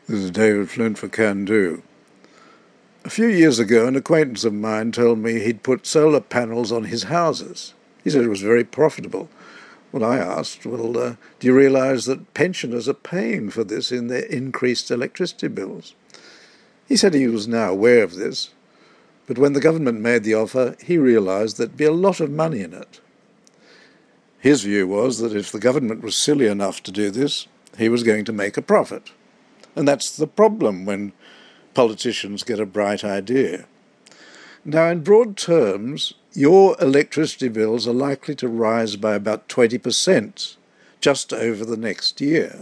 This is David Flint for Can Do. A few years ago, an acquaintance of mine told me he'd put solar panels on his houses. He said it was very profitable. Well, I asked, do you realise that pensioners are paying for this in their increased electricity bills? He said he was now aware of this, but when the government made the offer, he realised there'd be a lot of money in it. His view was that if the government was silly enough to do this, he was going to make a profit. And that's the problem when politicians get a bright idea. Now, in broad terms, your electricity bills are likely to rise by about 20% just over the next year.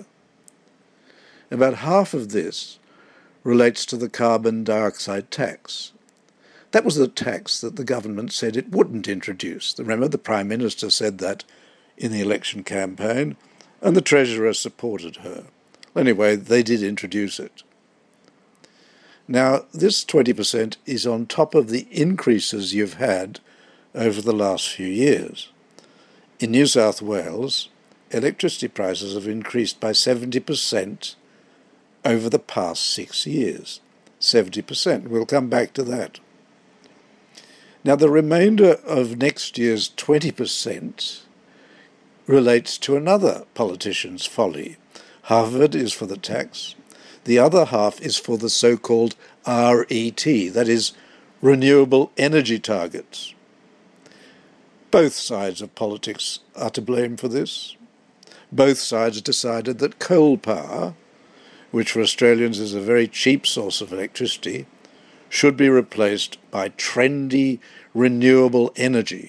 About half of this relates to the carbon dioxide tax. That was the tax that the government said it wouldn't introduce. Remember, the Prime Minister said that in the election campaign, and the Treasurer supported her. Anyway, they did introduce it. Now, this 20% is on top of the increases you've had over the last few years. In New South Wales, electricity prices have increased by 70% over the past 6 years. 70%. We'll come back to that. Now, the remainder of next year's 20% relates to another politician's folly. Half of it is for the tax. The other half is for the so-called RET, that is, renewable energy targets. Both sides of politics are to blame for this. Both sides decided that coal power, which for Australians is a very cheap source of electricity, should be replaced by trendy renewable energy.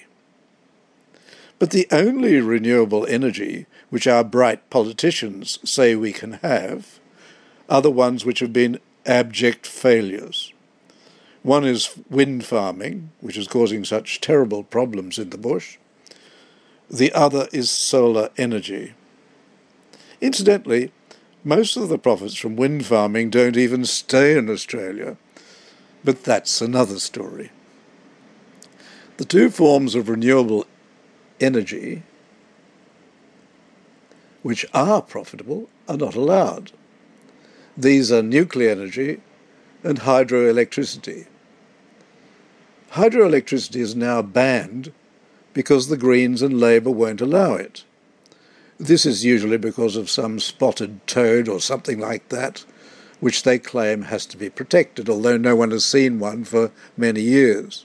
But the only renewable energy which our bright politicians say we can have are the ones which have been abject failures. One is wind farming, which is causing such terrible problems in the bush. The other is solar energy. Incidentally, most of the profits from wind farming don't even stay in Australia, but that's another story. The two forms of renewable energy which are profitable are not allowed. These are nuclear energy and hydroelectricity. Hydroelectricity is now banned because the Greens and Labour won't allow it. This is usually because of some spotted toad or something like that, which they claim has to be protected, although no one has seen one for many years.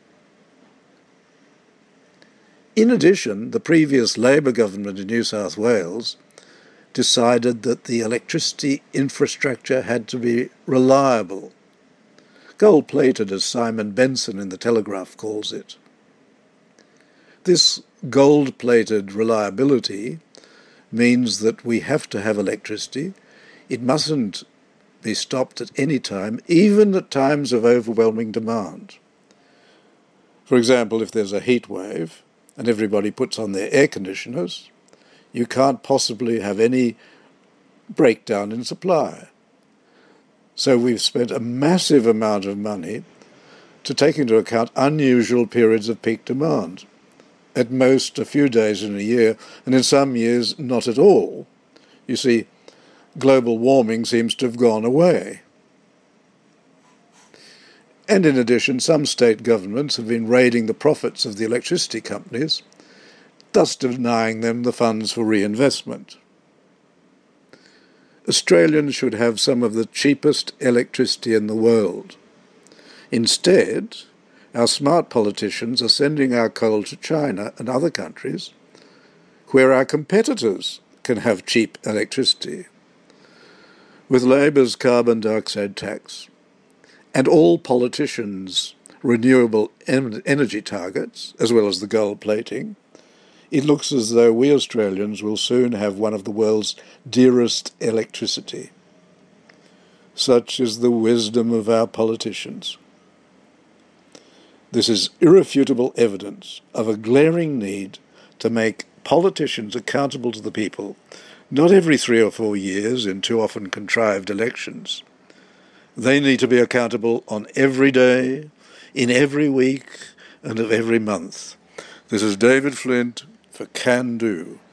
In addition, the previous Labour government in New South Wales decided that the electricity infrastructure had to be reliable, gold-plated as Simon Benson in The Telegraph calls it. This gold-plated reliability means that we have to have electricity. It mustn't be stopped at any time, even at times of overwhelming demand. For example, if there's a heat wave and everybody puts on their air conditioners, you can't possibly have any breakdown in supply. So we've spent a massive amount of money to take into account unusual periods of peak demand, at most a few days in a year, and in some years not at all. You see, global warming seems to have gone away. And in addition, some state governments have been raiding the profits of the electricity companies, thus denying them the funds for reinvestment. Australians should have some of the cheapest electricity in the world. Instead, our smart politicians are sending our coal to China and other countries where our competitors can have cheap electricity. With Labour's carbon dioxide tax and all politicians' renewable energy targets, as well as the gold plating, it looks as though we Australians will soon have one of the world's dearest electricity. Such is the wisdom of our politicians. This is irrefutable evidence of a glaring need to make politicians accountable to the people, not every 3 or 4 years in too often contrived elections. They need to be accountable on every day, in every week, and of every month. This is David Flint for Can Do.